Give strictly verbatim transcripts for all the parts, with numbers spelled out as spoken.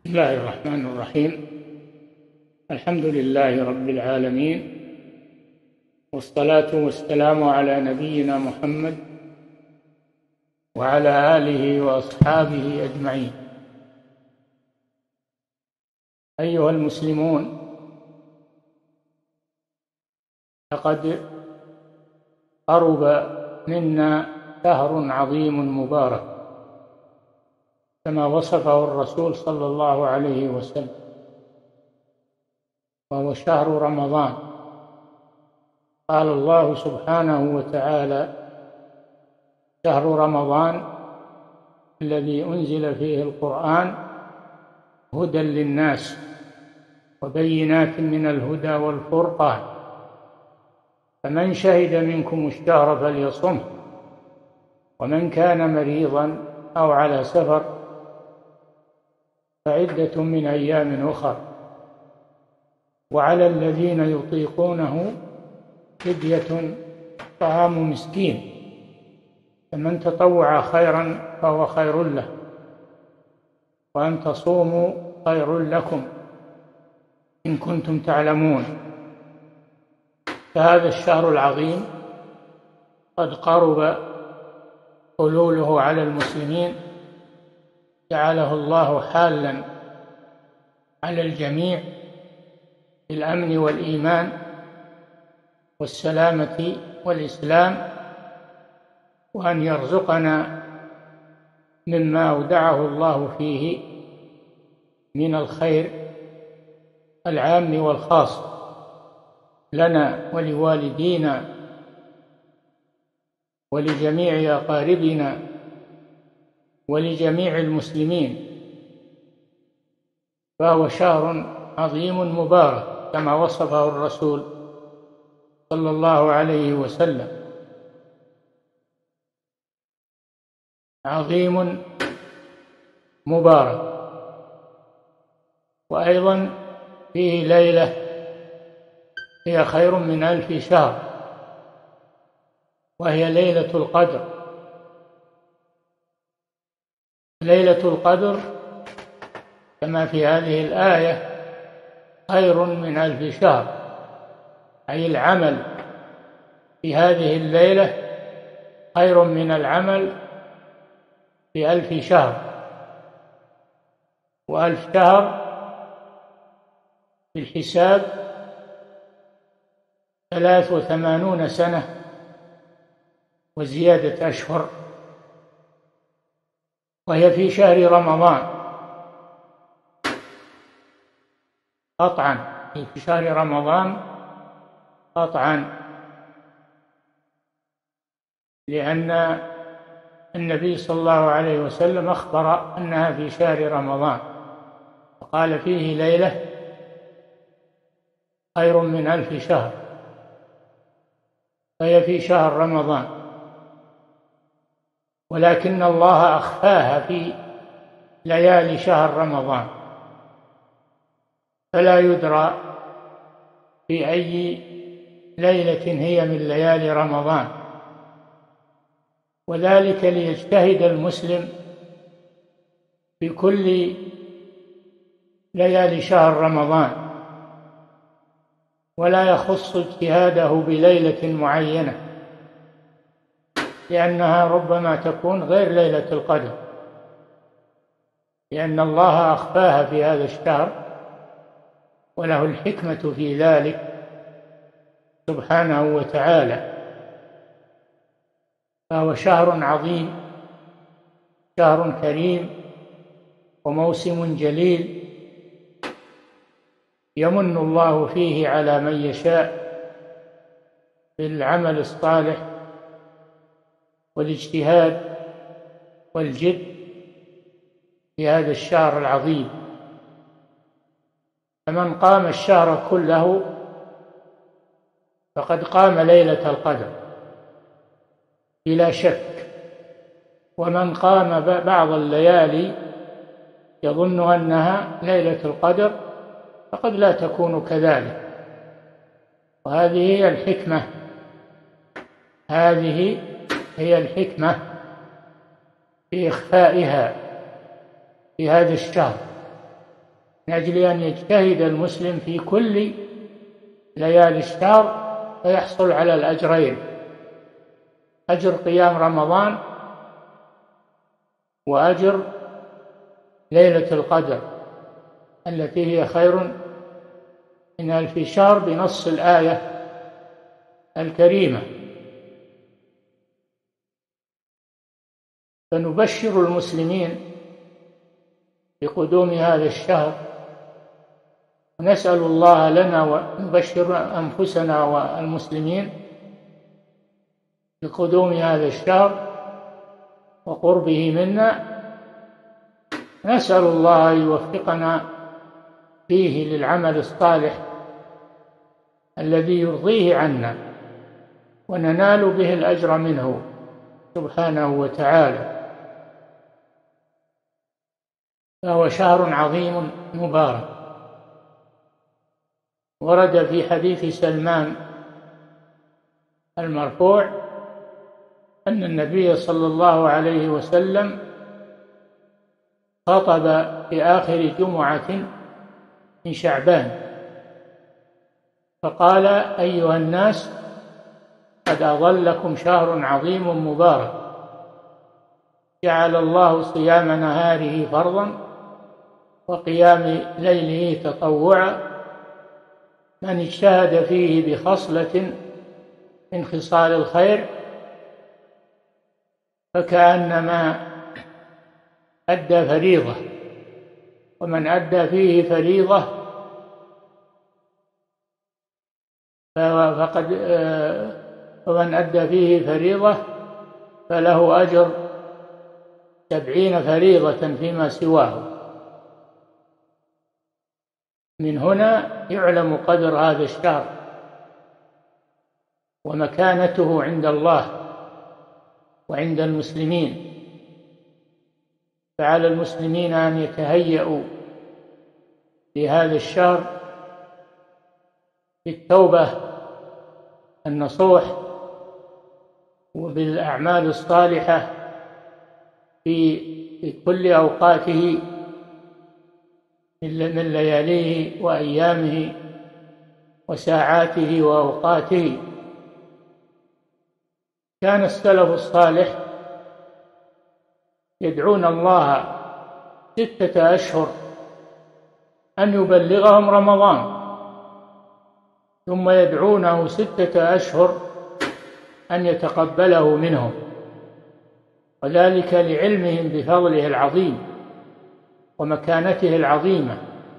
بسم الله الرحمن الرحيم. الحمد لله رب العالمين، والصلاة والسلام على نبينا محمد وعلى آله وأصحابه أجمعين. أيها المسلمون، لقد قرب منا شهر عظيم مبارك كما وصفه الرسول صلى الله عليه وسلم، وهو شهر رمضان. قال الله سبحانه وتعالى: شهر رمضان الذي أنزل فيه القرآن هدى للناس وبينات من الهدى والفرقان، فمن شهد منكم الشهر فليصمه، ومن كان مريضا أو على سفر فعدة من أيام أخر، وعلى الذين يطيقونه فدية طعام مسكين، فمن تطوع خيرا فهو خير له، وأن تصوموا خير لكم إن كنتم تعلمون. فهذا الشهر العظيم قد قرب حلوله على المسلمين، جعله الله حالا على الجميع بالأمن والإيمان والسلامة والإسلام، وأن يرزقنا مما أودعه الله فيه من الخير العام والخاص لنا ولوالدينا ولجميع أقاربنا ولجميع المسلمين. فهو شهر عظيم مبارك كما وصفه الرسول صلى الله عليه وسلم، عظيم مبارك. وأيضا فيه ليلة هي خير من ألف شهر، وهي ليلة القدر. ليلة القدر كما في هذه الآية خير من ألف شهر، أي العمل في هذه الليلة خير من العمل في ألف شهر. وألف شهر في الحساب ثلاث وثمانون سنة وزيادة أشهر، وهي في شهر رمضان قطعا، في شهر رمضان قطعا، لأن النبي صلى الله عليه وسلم أخبر أنها في شهر رمضان، وقال فيه ليلة خير من ألف شهر، فهي في شهر رمضان. ولكن الله أخفاها في ليالي شهر رمضان، فلا يدرى في أي ليلة هي من ليالي رمضان، وذلك ليجتهد المسلم في كل ليالي شهر رمضان، ولا يخص اجتهاده بليلة معينة، لأنها ربما تكون غير ليلة القدر، لأن الله أخفاها في هذا الشهر، وله الحكمة في ذلك سبحانه وتعالى. فهو شهر عظيم، شهر كريم، وموسم جليل يمن الله فيه على من يشاء بالعمل الصالح والاجتهاد والجد في هذا الشهر العظيم. فمن قام الشهر كله فقد قام ليلة القدر بلا شك، ومن قام بعض الليالي يظن أنها ليلة القدر فقد لا تكون كذلك. وهذه هي الحكمة، هذه هي الحكمة في إخفائها في هذا الشهر، من أجل أن يجتهد المسلم في كل ليالي الشهر فيحصل على الأجرين: أجر قيام رمضان وأجر ليلة القدر التي هي خير من ألف شهر بنص الآية الكريمة. فنبشر المسلمين بقدوم هذا الشهر، ونسأل الله لنا ونبشر أنفسنا والمسلمين بقدوم هذا الشهر وقربه منا. نسأل الله أن يوفقنا فيه للعمل الصالح الذي يرضيه عنا وننال به الأجر منه سبحانه وتعالى. فهو شهر عظيم مبارك. ورد في حديث سلمان المرفوع أن النبي صلى الله عليه وسلم خطب في آخر جمعة من شعبان فقال: أيها الناس، قد أظلكم شهر عظيم مبارك، جعل الله صيام نهاره فرضا وقيام ليله تطوعا، من اجتهد فيه بخصلة من خصال الخير فكأنما أدى فريضة، ومن أدى فيه فريضة فقد ومن أدى فيه فريضة فله أجر سبعين فريضة فيما سواه. من هنا يعلم قدر هذا الشهر ومكانته عند الله وعند المسلمين. فعلى المسلمين أن يتهيئوا لهذا الشهر بالتوبة النصوح وبالأعمال الصالحة في كل أوقاته من لياليه وأيامه وساعاته وأوقاته. كان السلف الصالح يدعون الله ستة أشهر أن يبلغهم رمضان، ثم يدعونه ستة أشهر أن يتقبله منهم، وذلك لعلمهم بفضله العظيم ومكانته العظيمة.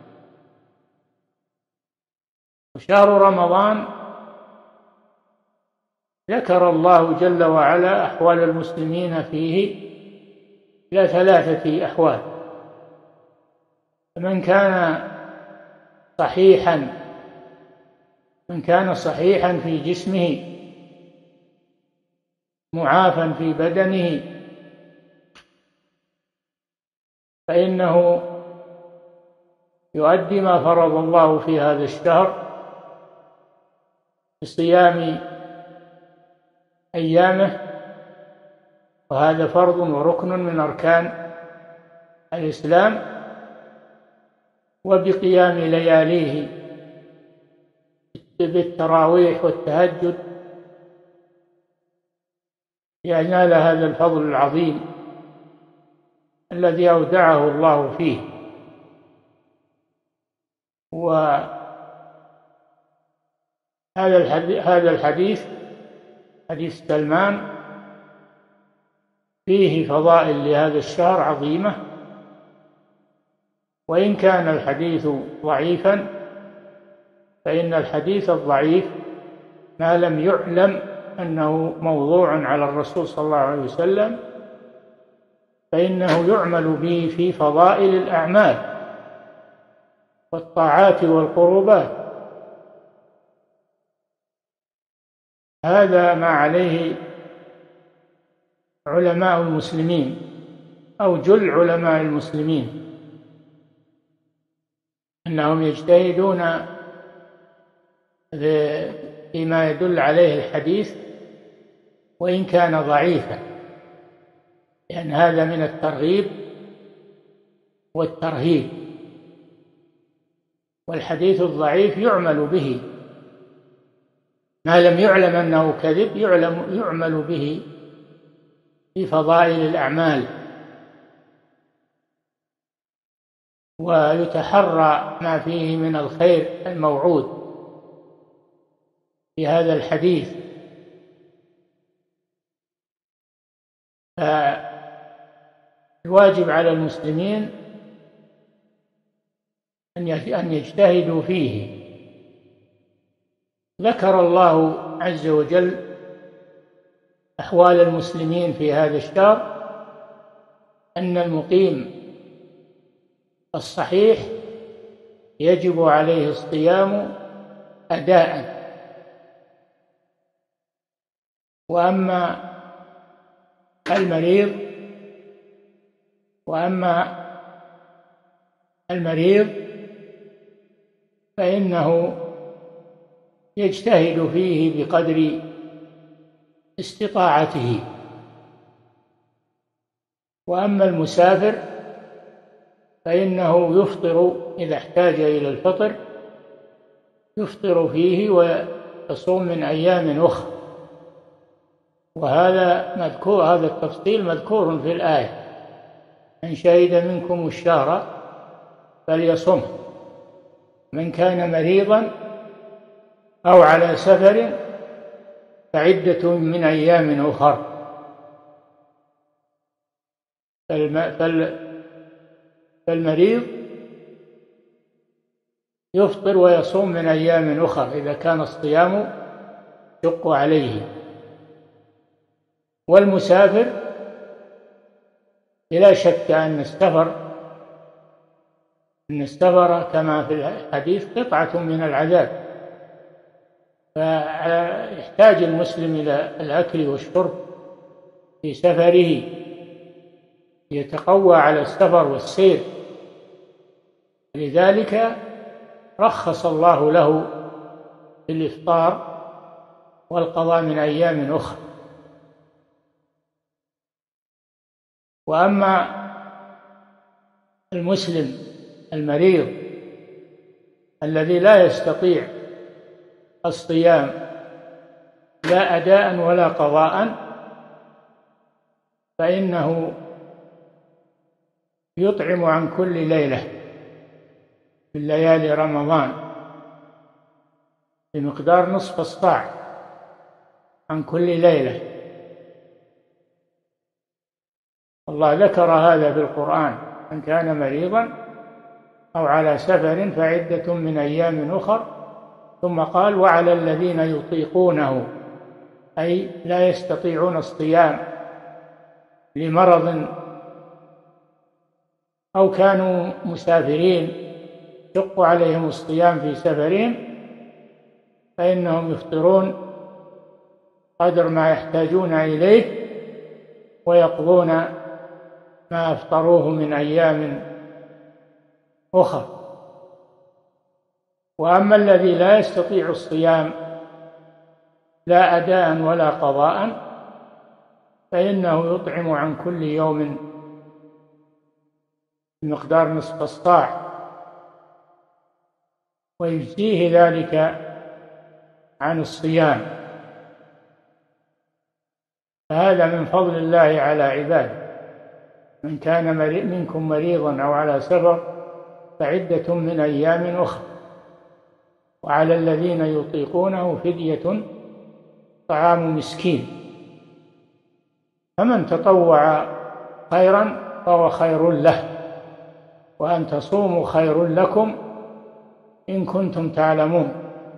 وشهر رمضان ذكر الله جل وعلا أحوال المسلمين فيه إلى ثلاثة أحوال: من كان صحيحا من كان صحيحا في جسمه معافى في بدنه فإنه يؤدي ما فرض الله في هذا الشهر بصيام أيامه، وهذا فرض وركن من أركان الإسلام، وبقيام لياليه بالتراويح والتهجد لينال هذا الفضل العظيم الذي أودعه الله فيه. وهذا هذا الحديث حديث سلمان فيه فضائل لهذا الشهر عظيمة، وإن كان الحديث ضعيفا فإن الحديث الضعيف ما لم يعلم أنه موضوع على الرسول صلى الله عليه وسلم فإنه يعمل به في فضائل الأعمال والطاعات والقربات. هذا ما عليه علماء المسلمين أو جل علماء المسلمين، أنهم يجتهدون فيما يدل عليه الحديث وإن كان ضعيفا، لأن هذا من الترغيب والترهيب. والحديث الضعيف يعمل به، ما لم يعلم أنه كذب يعلم يعمل به في فضائل الأعمال، ويتحرى ما فيه من الخير الموعود في هذا الحديث. فالواجب على المسلمين أن يجتهدوا فيه. ذكر الله عز وجل أحوال المسلمين في هذا الشهر، أن المقيم الصحيح يجب عليه الصيام أداءً، وأما المريض وأما المريض فإنه يجتهد فيه بقدر استطاعته، وأما المسافر فإنه يفطر إذا احتاج إلى الفطر، يفطر فيه ويصوم من أيام أخرى. وهذا مذكور، هذا التفصيل مذكور في الآية: من شهد منكم الشهر فليصم، من كان مريضا أو على سفر فعدة من أيام أخر. فالمريض يفطر ويصوم من أيام أخر إذا كان الصيام يشق عليه. والمسافر لا شك أن السفر أن السفر كما في الحديث قطعة من العذاب، فيحتاج المسلم إلى الأكل والشرب في سفره يتقوى على السفر والسير. لذلك رخص الله له في الإفطار والقضاء من أيام أخرى. وأما المسلم المريض الذي لا يستطيع الصيام لا أداء ولا قضاء، فإنه يطعم عن كل ليلة في ليالي رمضان بمقدار نصف الصاع عن كل ليلة. الله ذكر هذا في القرآن: من كان مريضا أو على سفر فعدة من أيام أخر، ثم قال: وعلى الذين يطيقونه، أي لا يستطيعون الصيام لمرض أو كانوا مسافرين يشق عليهم الصيام في سفرهم، فإنهم يفطرون قدر ما يحتاجون إليه ويقضون ما أفطروه من أيام أخرى. وأما الذي لا يستطيع الصيام لا أداء ولا قضاء، فإنه يطعم عن كل يوم بمقدار نصف الصاع، ويجزيه ذلك عن الصيام. فهذا من فضل الله على عباده: من كان منكم مريضا أو على سفر فعدة من أيام أخرى، وعلى الذين يطيقونه فدية طعام مسكين، فمن تطوع خيرا فهو خير له، وأن تصوموا خير لكم إن كنتم تعلمون.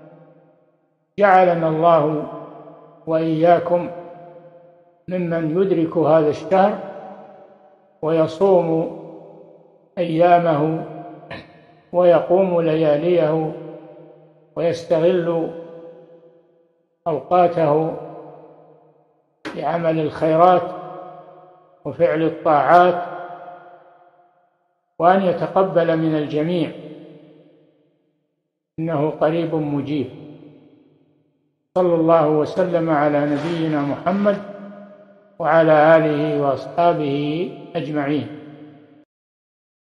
جعلنا الله وإياكم ممن يدرك هذا الشهر ويصوم أيامه ويقوم لياليه ويستغل أوقاته لعمل الخيرات وفعل الطاعات، وأن يتقبل من الجميع، إنه قريب مجيب. صلى الله وسلم على نبينا محمد وعلى آله وأصحابه أجمعين.